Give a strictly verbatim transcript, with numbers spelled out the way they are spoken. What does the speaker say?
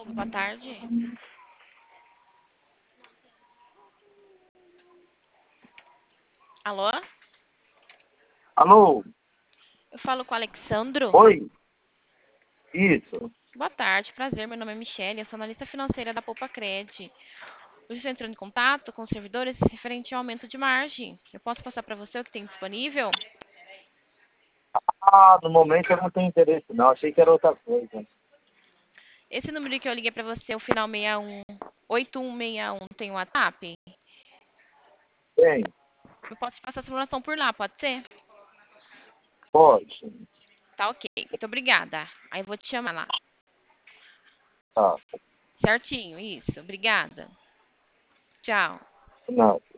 Cicobi, boa tarde. Alô? Alô? Eu falo com o Alexandro. Oi? Isso. Boa tarde, prazer. Meu nome é Michele, eu sou analista financeira da Poupa Cred. Hoje estou entrando em contato com os servidores referente ao aumento de margem. Eu posso passar para você o que tem disponível? Ah, no momento eu não tenho interesse não, achei que era outra coisa. Esse número que eu liguei para você, o final sessenta e um, oito um seis um, tem o WhatsApp? Bem, Eu posso te passar a simulação por lá, pode ser? pode. Tá ok, muito obrigada. Aí eu vou te chamar lá. Tá, Certinho, isso. Obrigada. Tchau. não.